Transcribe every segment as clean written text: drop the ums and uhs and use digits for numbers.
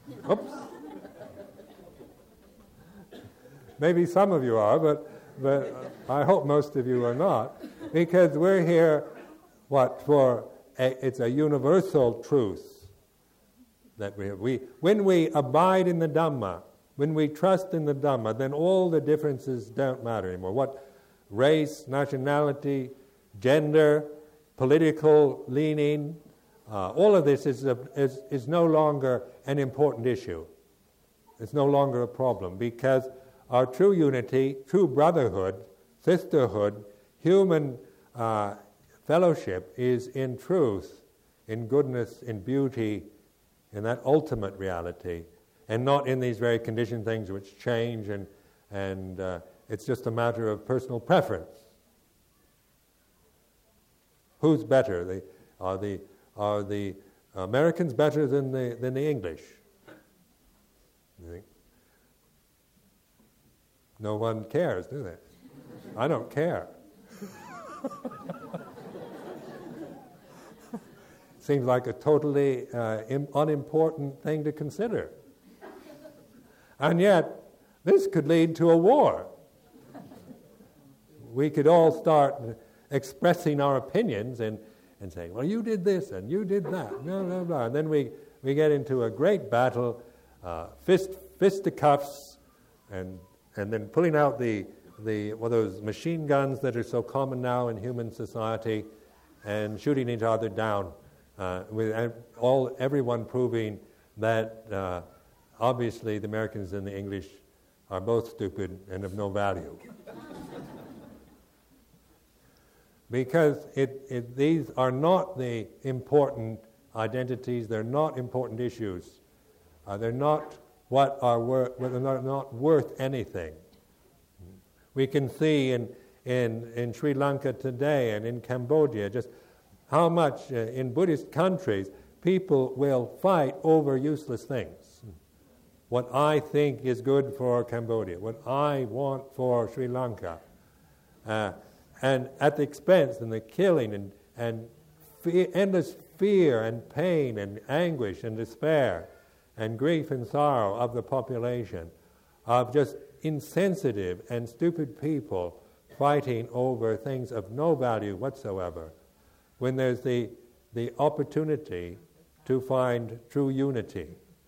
Oops. Maybe some of you are, but I hope most of you are not, because we're here, it's a universal truth that we have. When we abide in the Dhamma, when we trust in the Dhamma, then all the differences don't matter anymore. What race, nationality, gender, political leaning, all of this is no longer an important issue. It's no longer a problem, because our true unity, true brotherhood, sisterhood, human fellowship is in truth, in goodness, in beauty, in that ultimate reality, and not in these very conditioned things which change, and it's just a matter of personal preference. Who's better? Are the Americans better than the English? You think? No one cares, do they? I don't care. Seems like a totally unimportant thing to consider. And yet, this could lead to a war. We could all start expressing our opinions and saying, well, you did this and you did that, blah, blah, blah. And then we get into a great battle, fisticuffs, and then pulling out those machine guns that are so common now in human society, and shooting each other down, with everyone proving that obviously the Americans and the English are both stupid and of no value. Because these are not the important identities, they're not important issues, they're not they're not worth anything. We can see in Sri Lanka today and in Cambodia just how much in Buddhist countries people will fight over useless things. What I think is good for Cambodia, what I want for Sri Lanka, and at the expense and the killing and endless fear and pain and anguish and despair and grief and sorrow of the population, of just insensitive and stupid people fighting over things of no value whatsoever, when there's the opportunity to find true unity.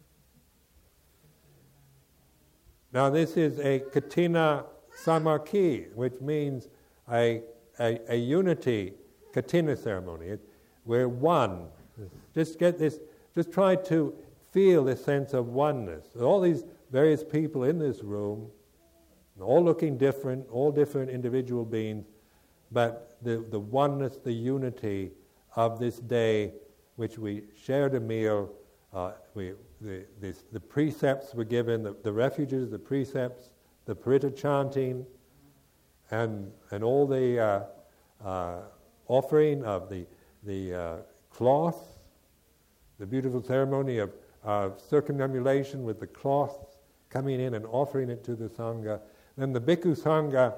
Now this is a Katina Samakhi, which means a unity Katina ceremony. We're one. Just get this, just try to feel this sense of oneness. All these various people in this room, all looking different, all different individual beings, but the oneness, the unity of this day, which we shared a meal, the precepts were given, the refuges, the precepts, the Paritta chanting, and all the offering of the cloth, the beautiful ceremony of circumambulation with the cloth, coming in and offering it to the Sangha. Then the Bhikkhu Sangha,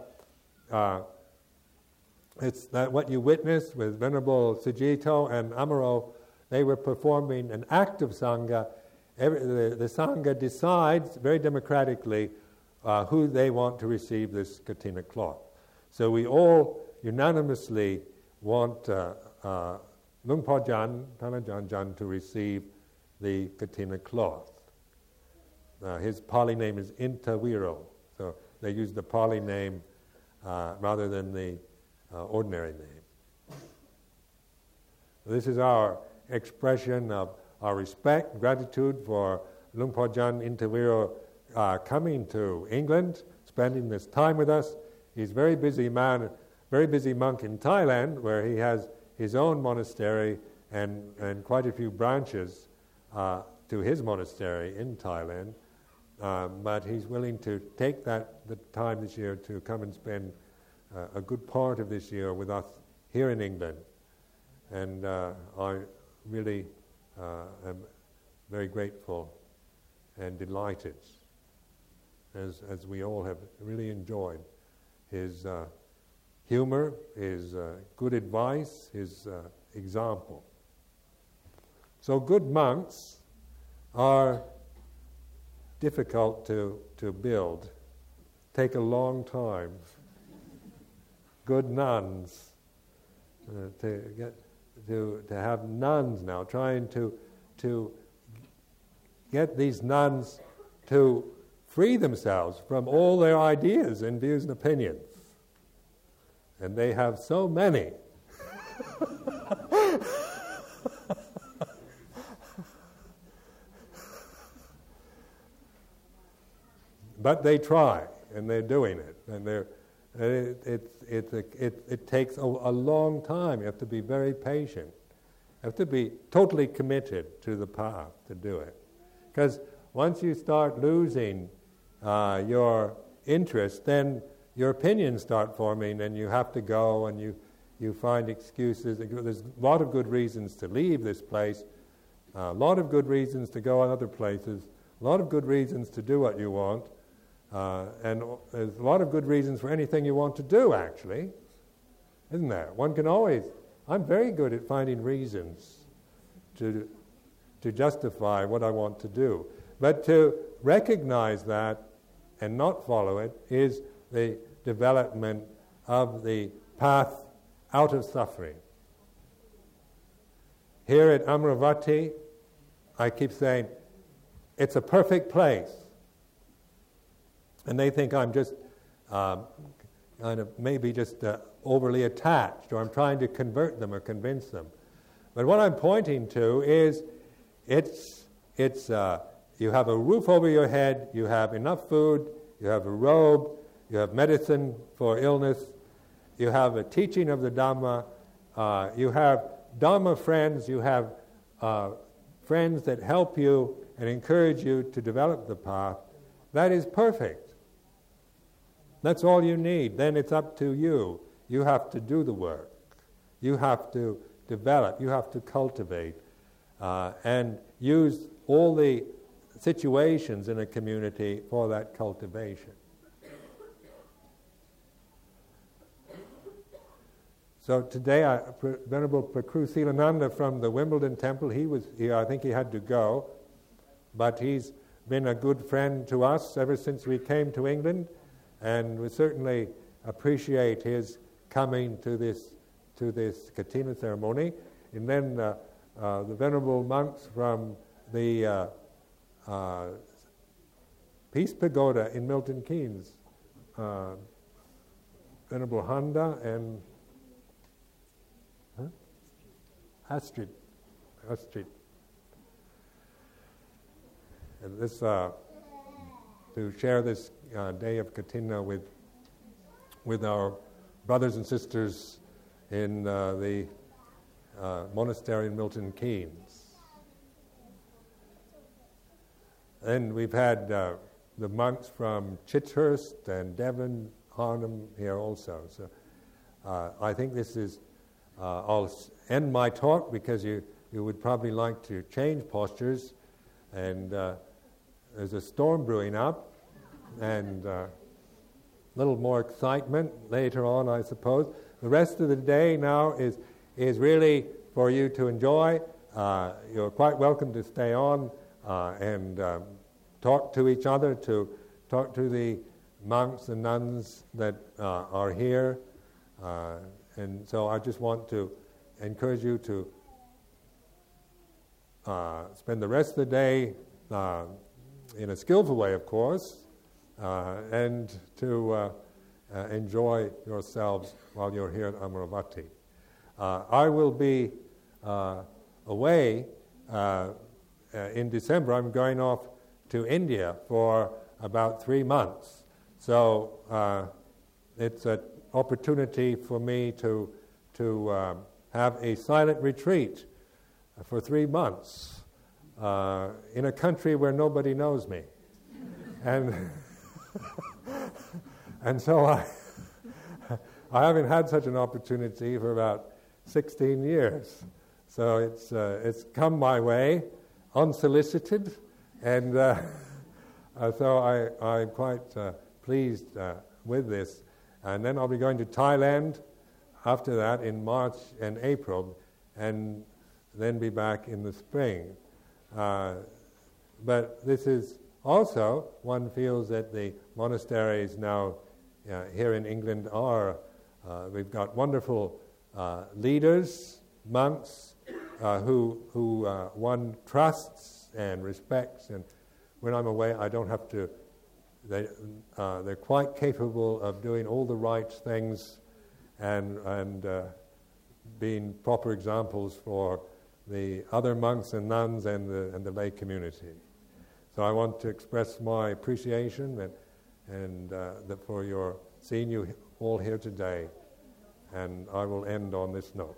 it's that what you witnessed with Venerable Sujito and Amaro. They were performing an act of Sangha. The Sangha decides very democratically who they want to receive this Katina cloth. So we all unanimously want Luang Por Jan, Thanajan Jan, to receive the Katina cloth. His Pali name is Intaviro, so they use the Pali name rather than the ordinary name. This is our expression of our respect, gratitude for Luang Por Jan Intaviro coming to England, spending this time with us. He's a very busy man, very busy monk in Thailand, where he has his own monastery and quite a few branches to his monastery in Thailand. But he's willing to take the time this year to come and spend a good part of this year with us here in England. And I really am very grateful and delighted, as we all have really enjoyed his humor, his good advice, his example. So good monks are difficult to build, take a long time. Good nuns, to have nuns now, trying to get these nuns to free themselves from all their ideas and views and opinions. And they have so many. But they try, and they're doing it, and it takes a long time. You have to be very patient. You have to be totally committed to the path to do it. Because once you start losing your interest, then your opinions start forming, and you have to go, and you find excuses. There's a lot of good reasons to leave this place, a lot of good reasons to go on other places, a lot of good reasons to do what you want. And there's a lot of good reasons for anything you want to do, actually, isn't there? One can always, I'm very good at finding reasons to justify what I want to do. But to recognize that and not follow it is the development of the path out of suffering. Here at Amaravati, I keep saying, it's a perfect place. And they think I'm just kind of maybe just overly attached, or I'm trying to convert them or convince them. But what I'm pointing to is you have a roof over your head, you have enough food, you have a robe, you have medicine for illness, you have a teaching of the Dhamma, you have Dhamma friends, you have friends that help you and encourage you to develop the path. That is perfect. That's all you need. Then it's up to you. You have to do the work. You have to develop. You have to cultivate and use all the situations in a community for that cultivation. So today, Venerable Prakru Silananda from the Wimbledon Temple, he was here. I think he had to go, but he's been a good friend to us ever since we came to England. And we certainly appreciate his coming to this Katina ceremony. And then the venerable monks from the Peace Pagoda in Milton Keynes, Venerable Handa and Astrid. And this to share this day of Katina with our brothers and sisters in the monastery in Milton Keynes. And we've had the monks from Chithurst and Devon, Arnhem here also. So I think this is, I'll end my talk because you would probably like to change postures, and there's a storm brewing up, and a little more excitement later on, I suppose. The rest of the day now is really for you to enjoy. You're quite welcome to stay on and talk to each other, to talk to the monks and nuns that are here. And so I just want to encourage you to spend the rest of the day in a skillful way, of course, and to enjoy yourselves while you're here at Amaravati. I will be away in December. I'm going off to India for about 3 months. So it's an opportunity for me to have a silent retreat for 3 months in a country where nobody knows me. And and so I haven't had such an opportunity for about 16 years. So it's come my way unsolicited, and so I'm quite pleased with this. And then I'll be going to Thailand after that in March and April, and then be back in the spring. But this is Also, one feels that the monasteries now here in England are, we've got wonderful leaders, monks, who one trusts and respects, and when I'm away I don't have to, they're quite capable of doing all the right things and being proper examples for the other monks and nuns and the lay community. So I want to express my appreciation and for your seeing you all here today, and I will end on this note.